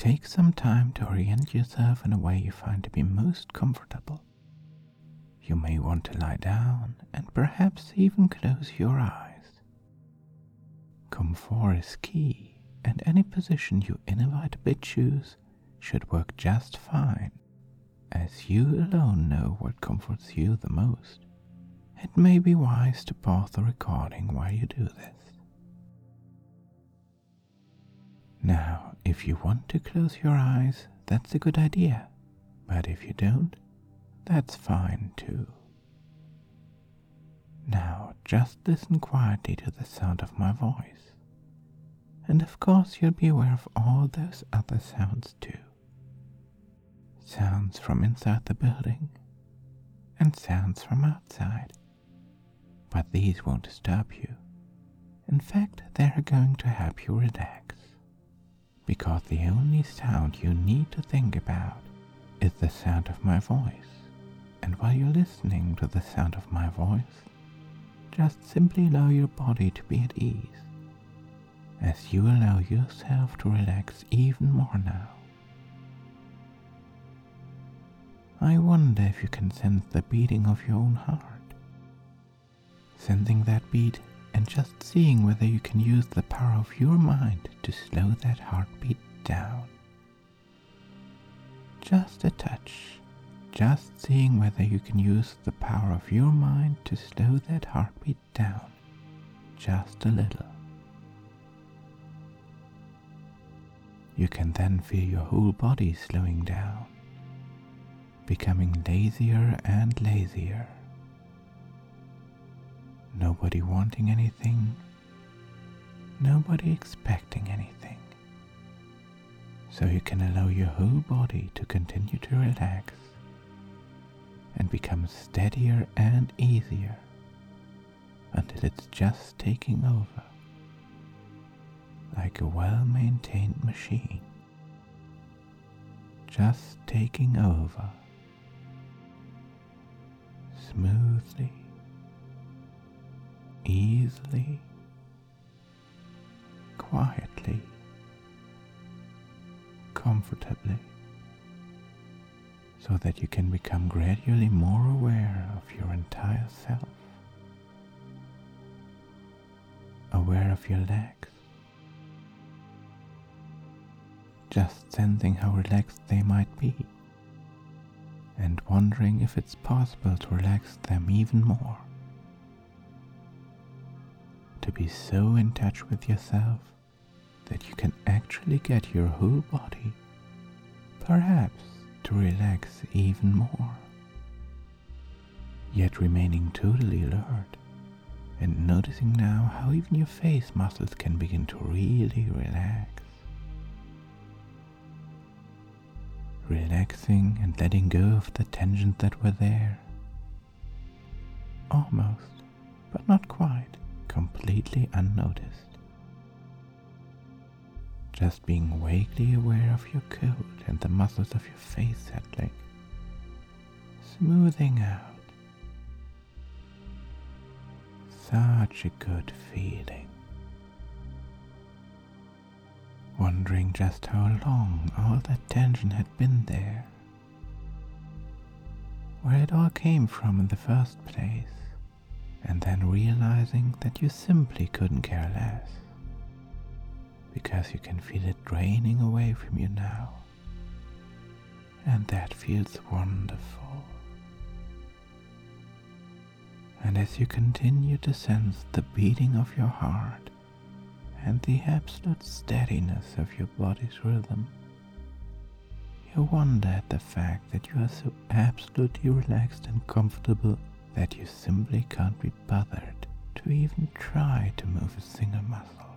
Take some time to orient yourself in a way you find to be most comfortable. You may want to lie down and perhaps even close your eyes. Comfort is key, and any position you inevitably choose should work just fine, as you alone know what comforts you the most. It may be wise to pause the recording while you do this. Now, if you want to close your eyes, that's a good idea, but if you don't, that's fine too. Now, just listen quietly to the sound of my voice, and of course you'll be aware of all those other sounds too. Sounds from inside the building, and sounds from outside. But these won't disturb you. In fact, they're going to help you relax. Because the only sound you need to think about is the sound of my voice. And while you're listening to the sound of my voice, just simply allow your body to be at ease, as you allow yourself to relax even more now. I wonder if you can sense the beating of your own heart. Sensing that beat and just seeing whether you can use the power of your mind to slow that heartbeat down. Just a touch, just seeing whether you can use the power of your mind to slow that heartbeat down, just a little. You can then feel your whole body slowing down, becoming lazier and lazier. Nobody wanting anything, nobody expecting anything. So you can allow your whole body to continue to relax and become steadier and easier until it's just taking over, like a well-maintained machine, just taking over, smoothly, easily, quietly, comfortably, so that you can become gradually more aware of your entire self, aware of your legs, just sensing how relaxed they might be, and wondering if it's possible to relax them even more. To be so in touch with yourself that you can actually get your whole body, perhaps, to relax even more, yet remaining totally alert and noticing now how even your face muscles can begin to really relax. Relaxing and letting go of the tensions that were there. Almost, but not quite, completely unnoticed. Just being vaguely aware of your coat and the muscles of your face settling, smoothing out. Such a good feeling. Wondering just how long all that tension had been there, where it all came from in the first place, and then realizing that you simply couldn't care less, because you can feel it draining away from you now, and that feels wonderful. And as you continue to sense the beating of your heart and the absolute steadiness of your body's rhythm, you wonder at the fact that you are so absolutely relaxed and comfortable that you simply can't be bothered to even try to move a single muscle.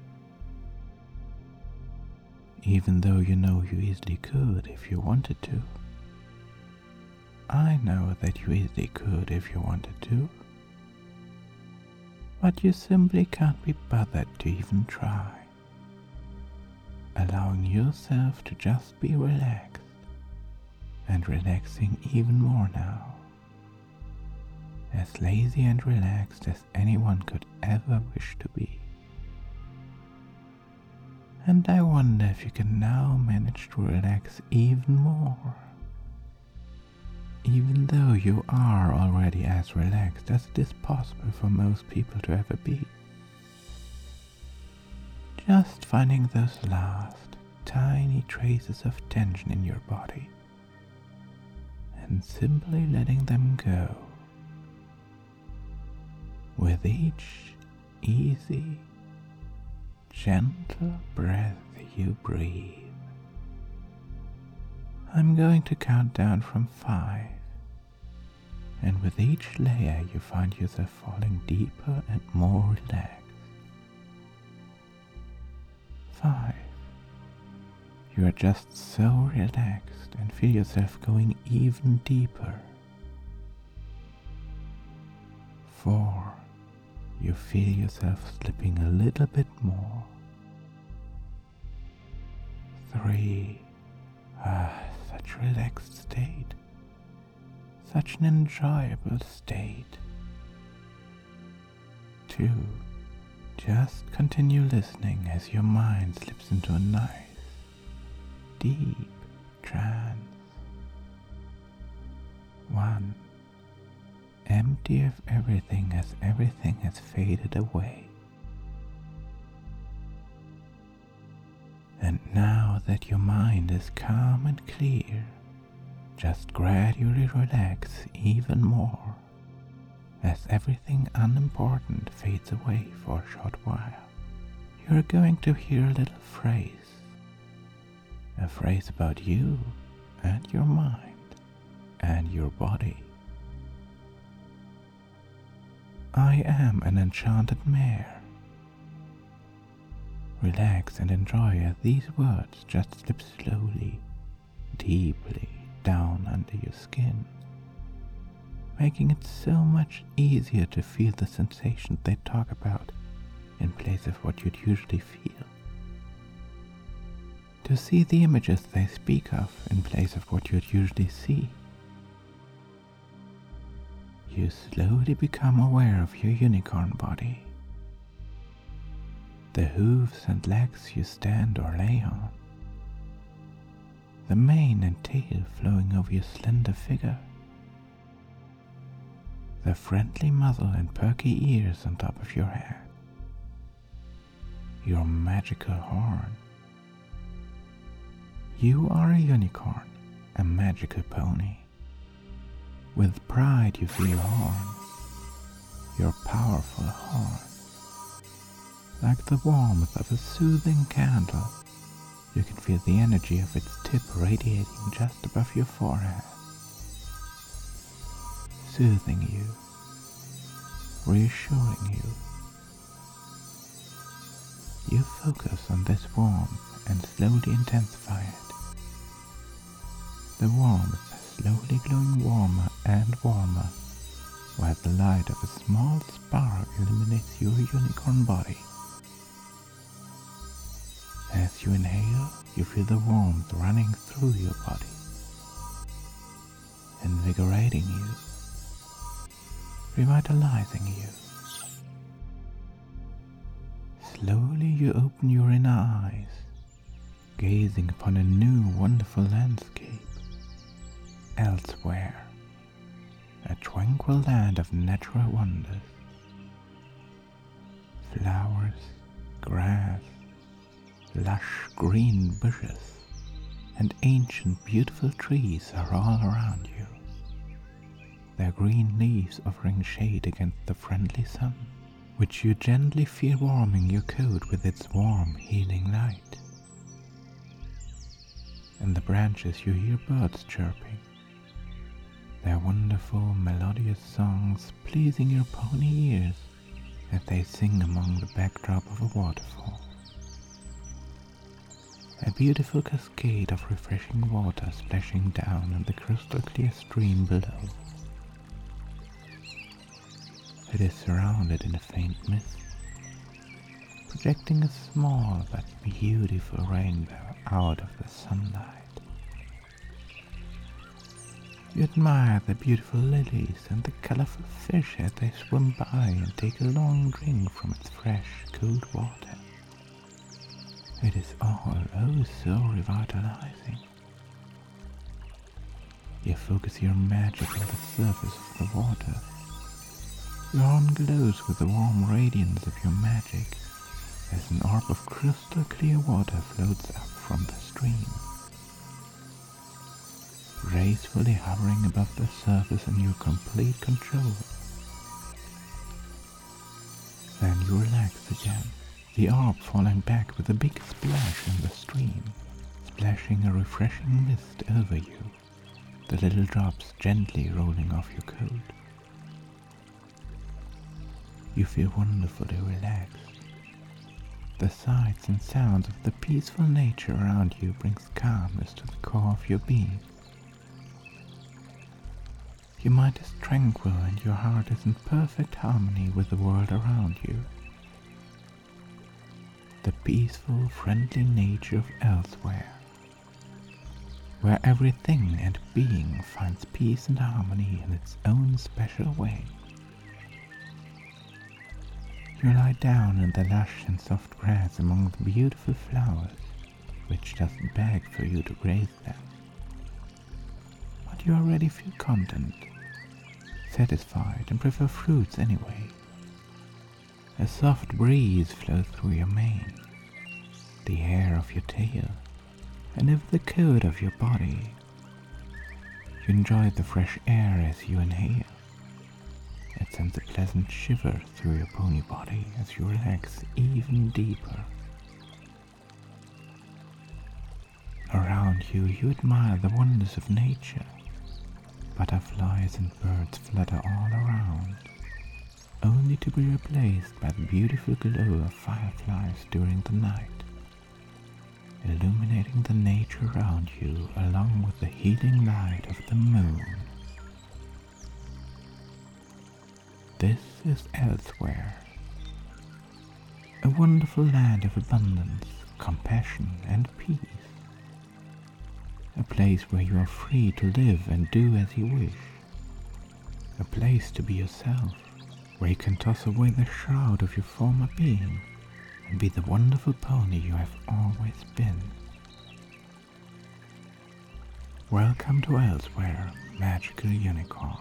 Even though you know you easily could if you wanted to. I know that you easily could if you wanted to. But you simply can't be bothered to even try. Allowing yourself to just be relaxed, and relaxing even more now. As lazy and relaxed as anyone could ever wish to be. And I wonder if you can now manage to relax even more, even though you are already as relaxed as it is possible for most people to ever be. Just finding those last tiny traces of tension in your body and simply letting them go with each easy, gentle breath you breathe. I'm going to count down from 5, and with each layer you find yourself falling deeper and more relaxed. 5. You are just so relaxed and feel yourself going even deeper. 4. You feel yourself slipping a little bit more. 3. Such a relaxed state. Such an enjoyable state. 2. Just continue listening as your mind slips into a nice, deep trance. 1. Empty of everything as everything has faded away. And now that your mind is calm and clear, just gradually relax even more as everything unimportant fades away for a short while. You're going to hear a little phrase. A phrase about you and your mind and your body. I am an enchanted mare. Relax and enjoy as these words just slip slowly, deeply down under your skin, making it so much easier to feel the sensations they talk about in place of what you'd usually feel. To see the images they speak of in place of what you'd usually see. You slowly become aware of your unicorn body. The hooves and legs you stand or lay on. The mane and tail flowing over your slender figure. The friendly muzzle and perky ears on top of your head. Your magical horn. You are a unicorn, a magical pony. With pride you feel your horn, your powerful horn. Like the warmth of a soothing candle, you can feel the energy of its tip radiating just above your forehead, soothing you, reassuring you. You focus on this warmth and slowly intensify it. The warmth slowly glowing warmer and warmer, while the light of a small spark illuminates your unicorn body. As you inhale, you feel the warmth running through your body, invigorating you, revitalizing you. Slowly you open your inner eyes, gazing upon a new wonderful landscape. Elsewhere, a tranquil land of natural wonders. Flowers, grass, lush green bushes, and ancient beautiful trees are all around you, their green leaves offering shade against the friendly sun, which you gently feel warming your coat with its warm, healing light. In the branches you hear birds chirping, their wonderful melodious songs pleasing your pony ears as they sing among the backdrop of a waterfall. A beautiful cascade of refreshing water splashing down in the crystal clear stream below. It is surrounded in a faint mist, projecting a small but beautiful rainbow out of the sunlight. You admire the beautiful lilies and the colorful fish as they swim by and take a long drink from its fresh, cold water. It is all oh so revitalizing. You focus your magic on the surface of the water. Your arm glows with the warm radiance of your magic as an orb of crystal clear water floats up from the stream, gracefully hovering above the surface in your complete control. Then you relax again, the orb falling back with a big splash in the stream, splashing a refreshing mist over you, the little drops gently rolling off your coat. You feel wonderfully relaxed. The sights and sounds of the peaceful nature around you brings calmness to the core of your being. Your mind is tranquil and your heart is in perfect harmony with the world around you. The peaceful, friendly nature of elsewhere, where everything and being finds peace and harmony in its own special way. You lie down in the lush and soft grass among the beautiful flowers, which doesn't beg for you to graze them. But you already feel content, satisfied, and prefer fruits anyway. A soft breeze flows through your mane, the hair of your tail, and over the coat of your body. You enjoy the fresh air as you inhale. It sends a pleasant shiver through your pony body as you relax even deeper. Around you, you admire the wonders of nature. Butterflies and birds flutter all around, only to be replaced by the beautiful glow of fireflies during the night, illuminating the nature around you along with the healing light of the moon. This is Elsewhere, a wonderful land of abundance, compassion, and peace. A place where you are free to live and do as you wish. A place to be yourself, where you can toss away the shroud of your former being and be the wonderful pony you have always been. Welcome to Elsewhere, Magical Unicorn.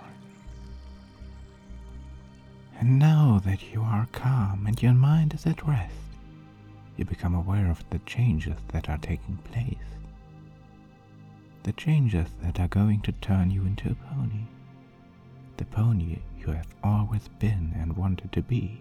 And now that you are calm and your mind is at rest, you become aware of the changes that are taking place. The changes that are going to turn you into a pony. The pony you have always been and wanted to be.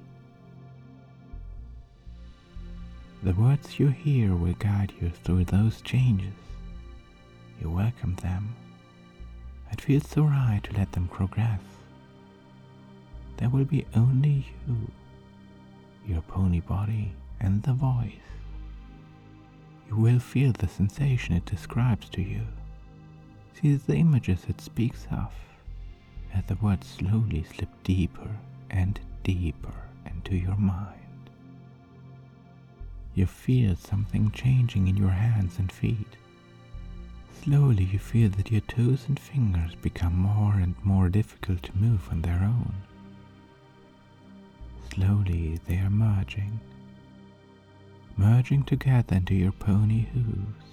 The words you hear will guide you through those changes. You welcome them. It feels so right to let them progress. There will be only you, your pony body, and the voice. You will feel the sensation it describes to you. See the images it speaks of, as the words slowly slip deeper and deeper into your mind. You feel something changing in your hands and feet. Slowly you feel that your toes and fingers become more and more difficult to move on their own. Slowly they are merging together into your pony hooves.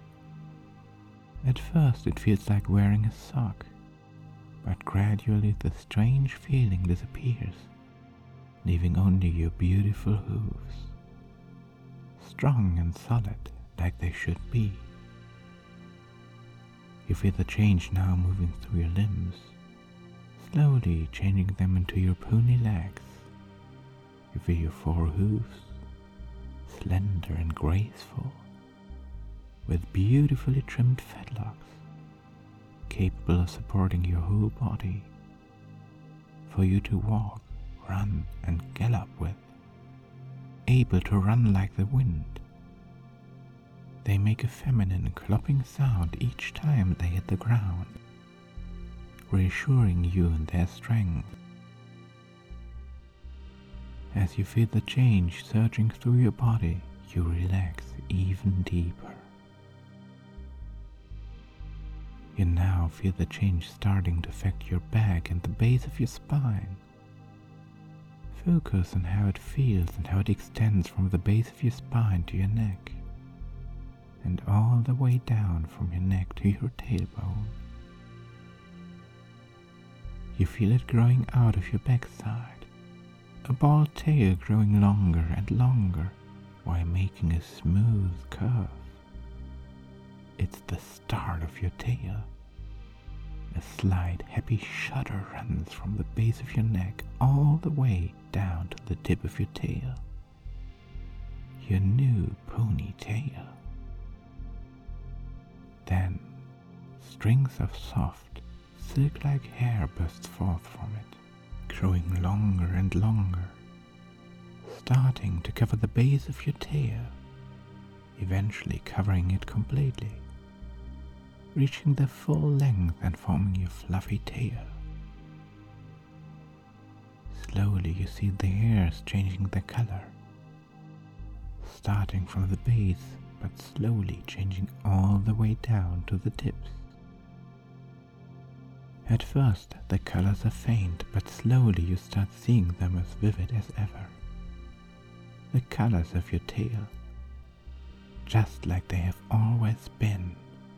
At first it feels like wearing a sock, but gradually the strange feeling disappears, leaving only your beautiful hooves, strong and solid like they should be. You feel the change now moving through your limbs, slowly changing them into your pony legs. You feel your four hooves, slender and graceful, with beautifully trimmed fetlocks, capable of supporting your whole body, for you to walk, run, and gallop with, able to run like the wind. They make a feminine clopping sound each time they hit the ground, reassuring you in their strength. As you feel the change surging through your body, you relax even deeper. You now feel the change starting to affect your back and the base of your spine. Focus on how it feels and how it extends from the base of your spine to your neck, and all the way down from your neck to your tailbone. You feel it growing out of your backside, a bald tail growing longer and longer while making a smooth curve. It's the start of your tail. A slight happy shudder runs from the base of your neck all the way down to the tip of your tail. Your new ponytail. Then strings of soft, silk-like hair burst forth from it, growing longer and longer, starting to cover the base of your tail, eventually covering it completely, reaching the full length and forming your fluffy tail. Slowly you see the hairs changing their color, starting from the base but slowly changing all the way down to the tips. At first the colors are faint, but slowly you start seeing them as vivid as ever. The colors of your tail, just like they have always been.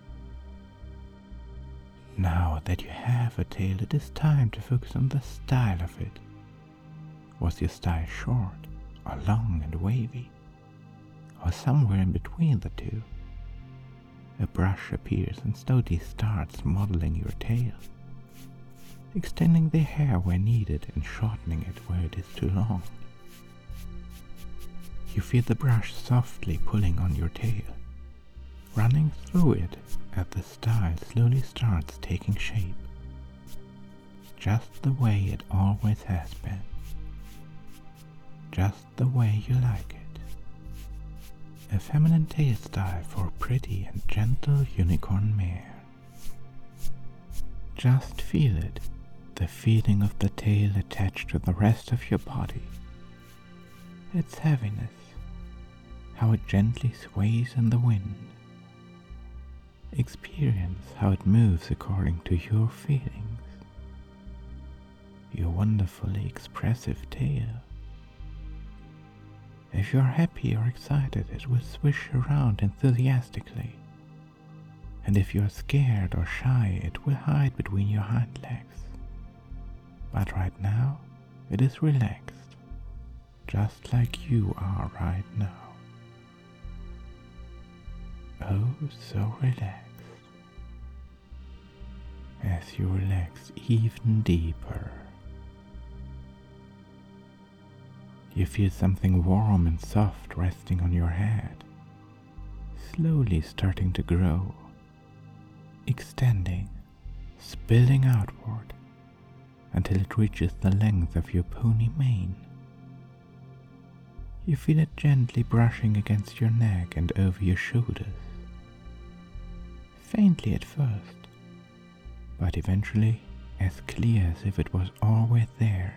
Now that you have a tail, it is time to focus on the style of it. Was your style short, or long and wavy, or somewhere in between the two? A brush appears and slowly starts modeling your tail, extending the hair where needed and shortening it where it is too long. You feel the brush softly pulling on your tail, running through it as the style slowly starts taking shape, just the way it always has been, just the way you like it. A feminine tail style for a pretty and gentle unicorn mare. Just feel it, the feeling of the tail attached to the rest of your body, its heaviness, how it gently sways in the wind. Experience how it moves according to your feelings. Your wonderfully expressive tail. If you're happy or excited, it will swish around enthusiastically. And if you're scared or shy, it will hide between your hind legs. But right now, it is relaxed, just like you are right now. Oh, so relaxed. As you relax even deeper, you feel something warm and soft resting on your head, slowly starting to grow, extending, spilling outward, until it reaches the length of your pony mane. You feel it gently brushing against your neck and over your shoulders, faintly at first, but eventually as clear as if it was always there.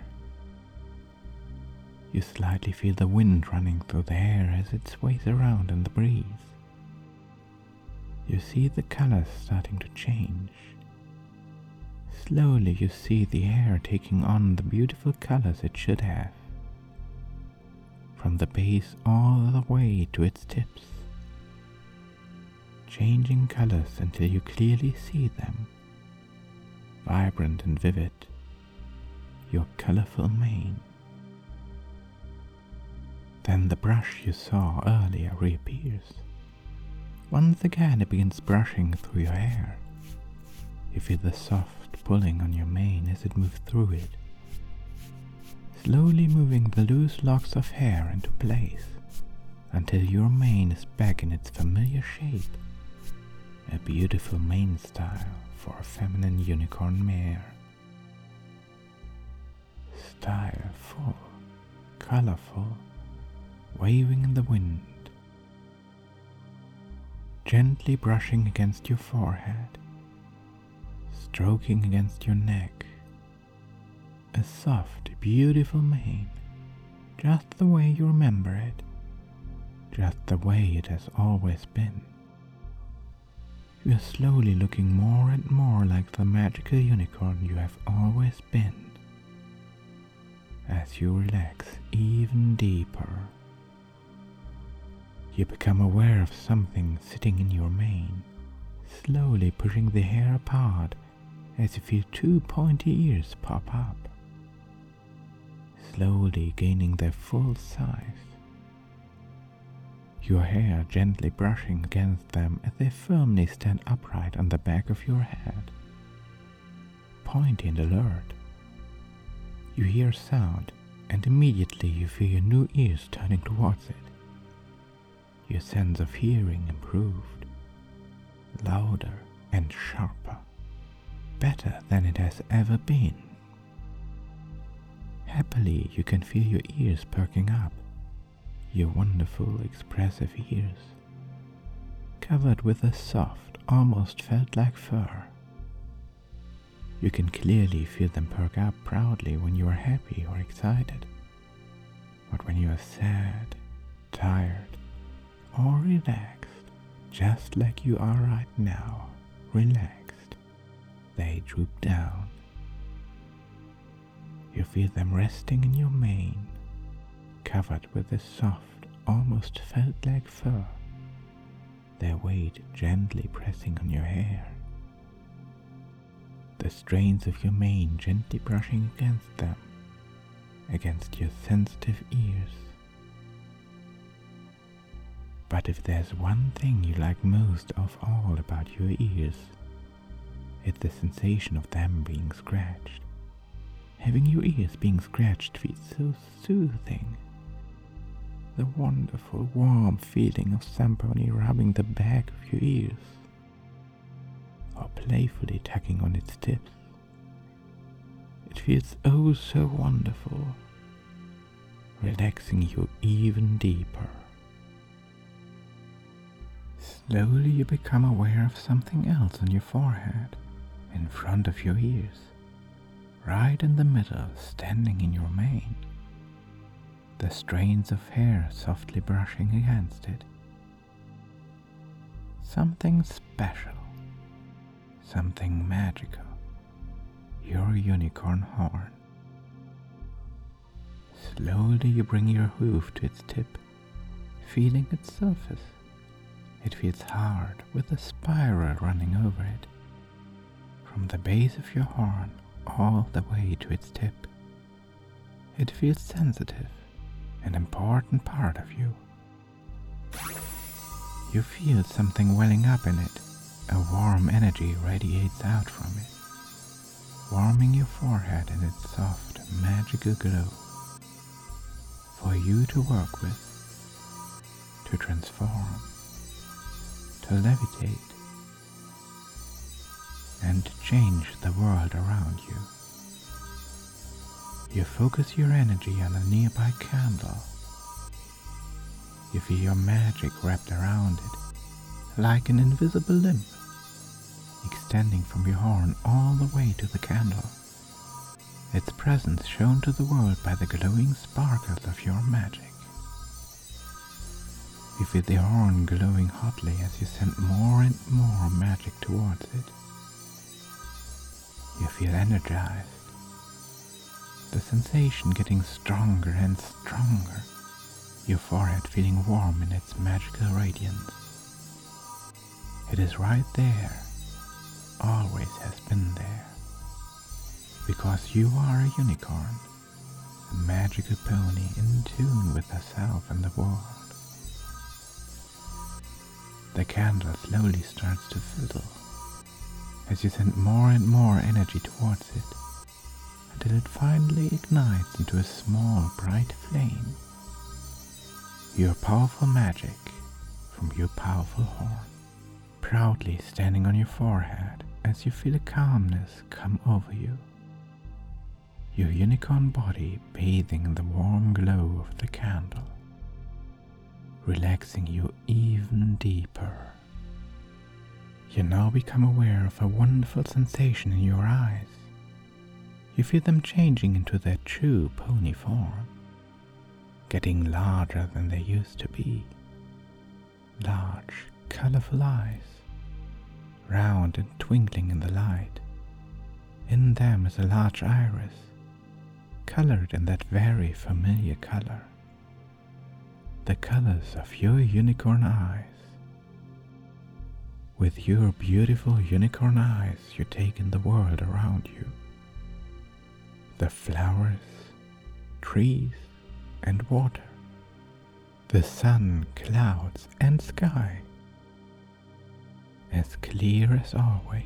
You slightly feel the wind running through the hair as it sways around in the breeze. You see the colors starting to change. Slowly you see the hair taking on the beautiful colors it should have, from the base all the way to its tips, changing colors until you clearly see them, vibrant and vivid, your colorful mane. Then the brush you saw earlier reappears. Once again it begins brushing through your hair. You feel the soft pulling on your mane as it moves through it, slowly moving the loose locks of hair into place until your mane is back in its familiar shape, a beautiful mane style for a feminine unicorn mare. Styleful, colorful, waving in the wind, gently brushing against your forehead, stroking against your neck. A soft, beautiful mane, just the way you remember it, just the way it has always been. You are slowly looking more and more like the magical unicorn you have always been, as you relax even deeper. You become aware of something sitting in your mane, slowly pushing the hair apart as you feel two pointy ears pop up, slowly gaining their full size. Your hair gently brushing against them as they firmly stand upright on the back of your head. Pointy and alert. You hear sound, and immediately you feel your new ears turning towards it. Your sense of hearing improved, louder and sharper, better than it has ever been. Happily, you can feel your ears perking up, your wonderful, expressive ears, covered with a soft, almost felt-like fur. You can clearly feel them perk up proudly when you are happy or excited, but when you are sad, tired, or relaxed, just like you are right now, relaxed, they droop down. You feel them resting in your mane, covered with a soft, almost felt-like fur, their weight gently pressing on your hair. The strains of your mane gently brushing against them, against your sensitive ears. But if there's one thing you like most of all about your ears, it's the sensation of them being scratched. Having your ears being scratched feels so soothing. The wonderful, warm feeling of somebody rubbing the back of your ears, or playfully tugging on its tips. It feels oh so wonderful, relaxing you even deeper. Slowly you become aware of something else on your forehead, in front of your ears, right in the middle, standing in your mane. The strands of hair softly brushing against it. Something special, something magical, your unicorn horn. Slowly you bring your hoof to its tip, feeling its surface. It feels hard, with a spiral running over it, from the base of your horn all the way to its tip. It feels sensitive, an important part of you. You feel something welling up in it, a warm energy radiates out from it, warming your forehead in its soft, magical glow, for you to work with, to transform, to levitate, and to change the world around you. You focus your energy on a nearby candle. You feel your magic wrapped around it, like an invisible limb, extending from your horn all the way to the candle, its presence shown to the world by the glowing sparkles of your magic. You feel the horn glowing hotly as you send more and more magic towards it. You feel energized, the sensation getting stronger and stronger, your forehead feeling warm in its magical radiance. It is right there, always has been there, because you are a unicorn, a magical pony in tune with herself and the world. The candle slowly starts to fizzle as you send more and more energy towards it, until it finally ignites into a small bright flame. Your powerful magic from your powerful horn, proudly standing on your forehead as you feel a calmness come over you. Your unicorn body bathing in the warm glow of the candle, relaxing you even deeper. You now become aware of a wonderful sensation in your eyes. You feel them changing into their true pony form, getting larger than they used to be. Large, colorful eyes, round and twinkling in the light. In them is a large iris, colored in that very familiar color. the colors of your unicorn eyes. With your beautiful unicorn eyes, you take in the world around you. The flowers, trees, and water. The sun, clouds, and sky. As clear as always.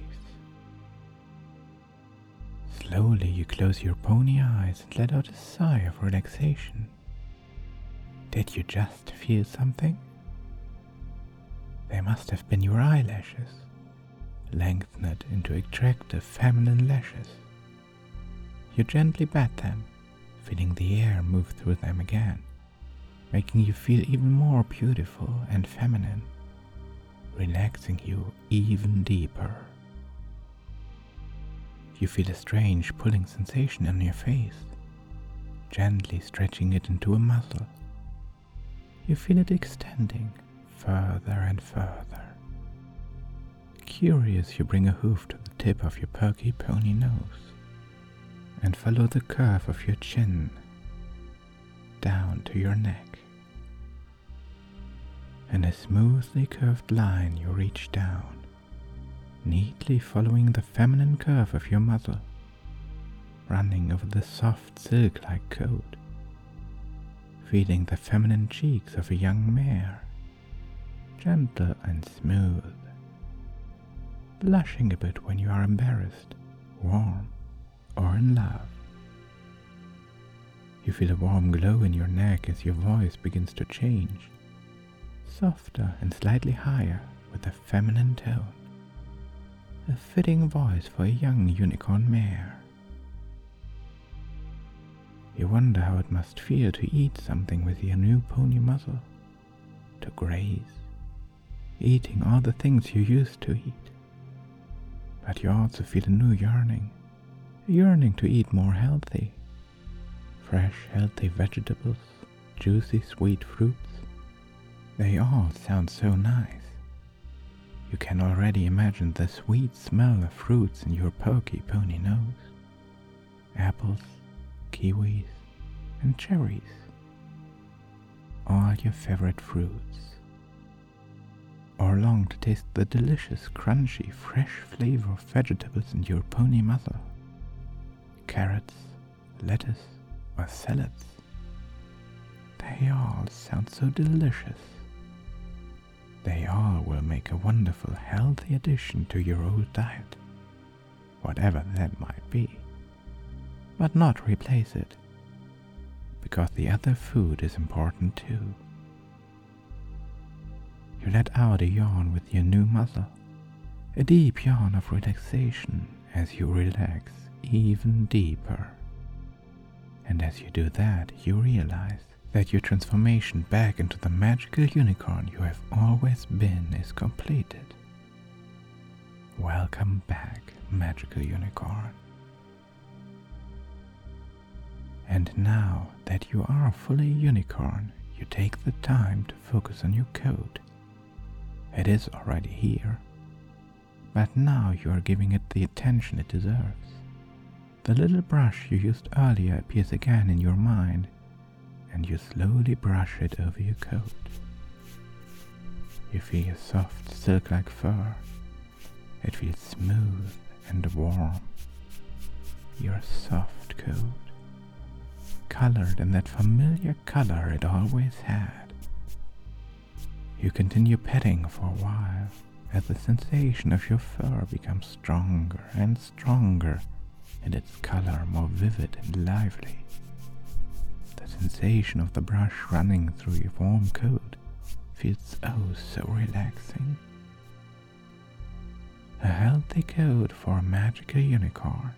Slowly you close your pony eyes and let out a sigh of relaxation. Did you just feel something? They must have been your eyelashes, lengthened into attractive feminine lashes. You gently bat them, feeling the air move through them again, making you feel even more beautiful and feminine, relaxing you even deeper. You feel a strange pulling sensation on your face, gently stretching it into a muscle. You feel it extending further and further. Curious, you bring a hoof to the tip of your perky pony nose and follow the curve of your chin down to your neck. In a smoothly curved line you reach down, neatly following the feminine curve of your muzzle, running over the soft silk-like coat, feeling the feminine cheeks of a young mare, gentle and smooth, blushing a bit when you are embarrassed, warm, or in love. You feel a warm glow in your neck as your voice begins to change, softer and slightly higher with a feminine tone, a fitting voice for a young unicorn mare. You wonder how it must feel to eat something with your new pony muzzle, to graze, eating all the things you used to eat. But you also feel a new yearning, a yearning to eat more healthy, fresh, healthy vegetables, juicy, sweet fruits. They all sound so nice. You can already imagine the sweet smell of fruits in your perky pony nose. Apples, kiwis, and cherries. All your favorite fruits. Or long to taste the delicious, crunchy, fresh flavor of vegetables in your pony muzzle. Carrots, lettuce, or salads. They all sound so delicious. They all will make a wonderful, healthy addition to your old diet, whatever that might be, but not replace it, because the other food is important too. You let out a yawn with your new muzzle, a deep yawn of relaxation as you relax even deeper. And as you do that, you realize that your transformation back into the magical unicorn you have always been is completed. Welcome back, magical unicorn. And now that you are fully unicorn, you take the time to focus on your coat. It is already here, but now you are giving it the attention it deserves. The little brush you used earlier appears again in your mind, and you slowly brush it over your coat. You feel your soft, silk-like fur. It feels smooth and warm. Your soft coat, colored in that familiar color it always had. You continue petting for a while as the sensation of your fur becomes stronger and stronger, and its color more vivid and lively. The sensation of the brush running through your warm coat feels oh so relaxing. A healthy coat for a magical unicorn.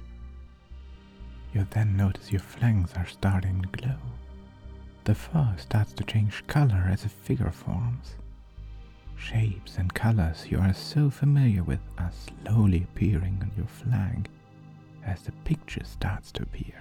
You then notice your flanks are starting to glow. The fur starts to change color as a figure forms. Shapes and colors you are so familiar with are slowly appearing on your flank as the picture starts to appear.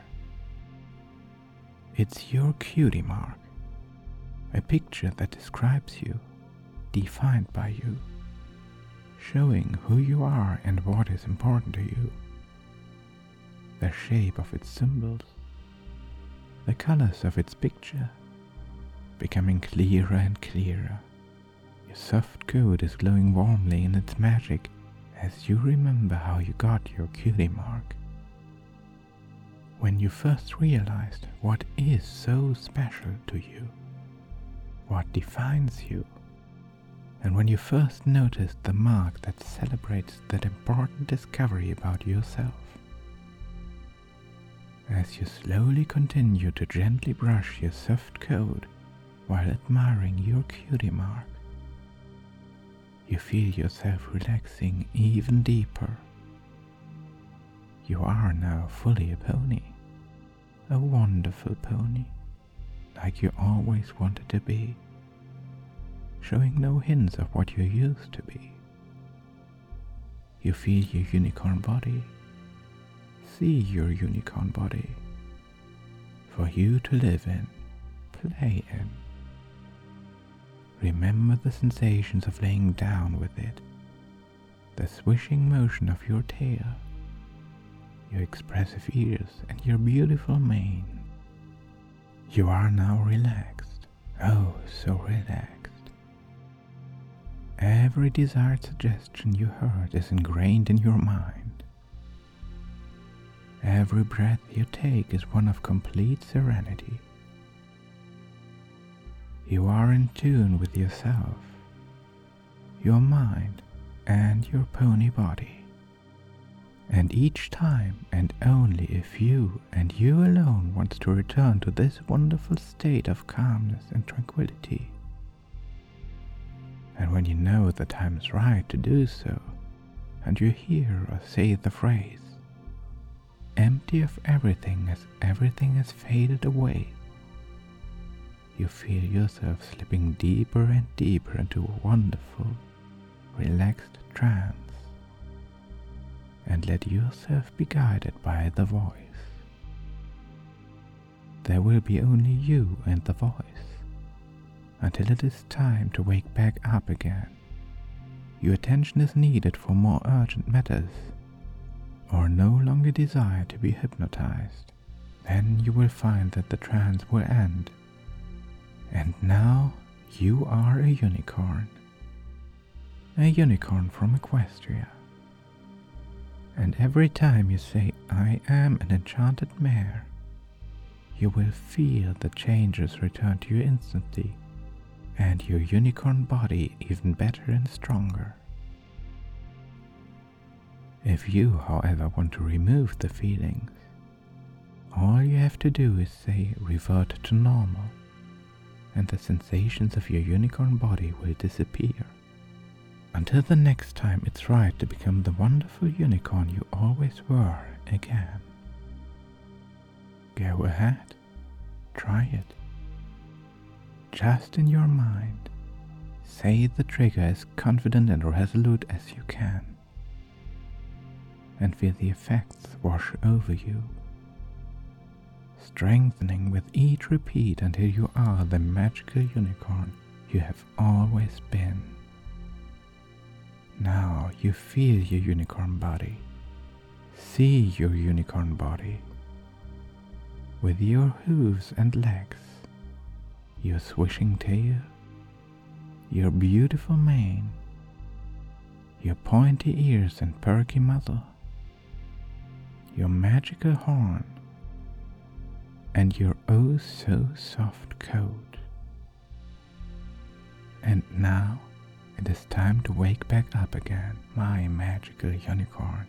It's your cutie mark, a picture that describes you, defined by you, showing who you are and what is important to you. The shape of its symbols, the colors of its picture, becoming clearer and clearer. Your soft coat is glowing warmly in its magic as you remember how you got your cutie mark. When you first realized what is so special to you, what defines you, and when you first noticed the mark that celebrates that important discovery about yourself. As you slowly continue to gently brush your soft coat while admiring your cutie mark, you feel yourself relaxing even deeper. You are now fully a pony, a wonderful pony, like you always wanted to be, showing no hints of what you used to be. You feel your unicorn body, see your unicorn body, for you to live in, play in. Remember the sensations of laying down with it, the swishing motion of your tail, your expressive ears, and your beautiful mane. You are now relaxed, oh so relaxed. Every desired suggestion you heard is ingrained in your mind. Every breath you take is one of complete serenity. You are in tune with yourself, your mind, and your pony body. And each time, and only if you and you alone wants to return to this wonderful state of calmness and tranquility. And when you know the time is right to do so, and you hear or say the phrase, empty of everything as everything has faded away, you feel yourself slipping deeper and deeper into a wonderful, relaxed trance, and let yourself be guided by the voice. There will be only you and the voice, until it is time to wake back up again. Your attention is needed for more urgent matters, or no longer desire to be hypnotized. Then you will find that the trance will end. And now you are a unicorn from Equestria. And every time you say, I am an enchanted mare, you will feel the changes return to you instantly, and your unicorn body even better and stronger. If you, however, want to remove the feelings, all you have to do is say, revert to normal, and the sensations of your unicorn body will disappear. Until the next time it's right to become the wonderful unicorn you always were again. Go ahead, try it. Just in your mind, say the trigger as confident and resolute as you can, and feel the effects wash over you, strengthening with each repeat until you are the magical unicorn you have always been. Now you feel your unicorn body, see your unicorn body, with your hooves and legs, your swishing tail, your beautiful mane, your pointy ears and perky muzzle, your magical horn, and your oh so soft coat. And now it is time to wake back up again, my magical unicorn.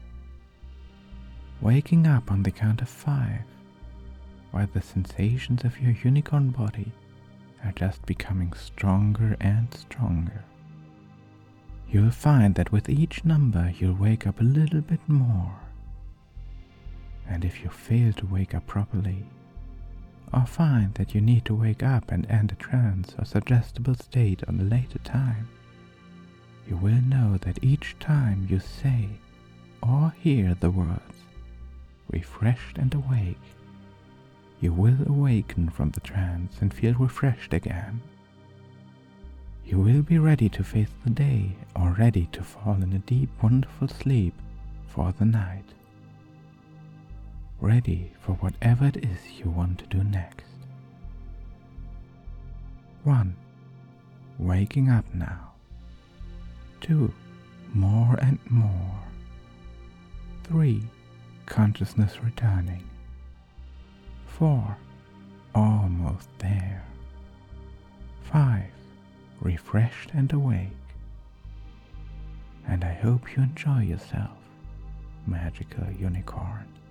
Waking up on the count of 5, while the sensations of your unicorn body are just becoming stronger and stronger. You'll find that with each number you'll wake up a little bit more. And if you fail to wake up properly, or find that you need to wake up and end a trance or suggestible state on a later time, you will know that each time you say or hear the words, refreshed and awake, you will awaken from the trance and feel refreshed again. You will be ready to face the day or ready to fall in a deep, wonderful sleep for the night. Ready for whatever it is you want to do next. 1. Waking up now. 2. More and more. 3. Consciousness returning. 4. Almost there. 5. Refreshed and awake. And I hope you enjoy yourself, magical unicorn.